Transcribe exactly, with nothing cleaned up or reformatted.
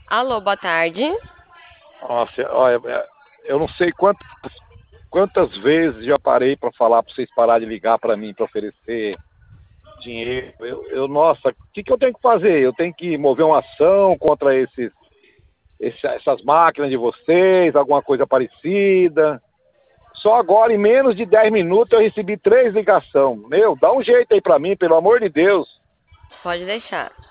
Alô, boa tarde. Nossa, olha, eu não sei quantas, quantas vezes já parei para falar para vocês parar de ligar para mim para oferecer dinheiro. Eu, eu nossa, o que, que eu tenho que fazer? Eu tenho que mover uma ação contra esses, esse- essas máquinas de vocês, alguma coisa parecida. Só agora, em menos de dez minutos, eu recebi três ligações. Meu, dá um jeito aí para mim, pelo amor de Deus. Pode deixar.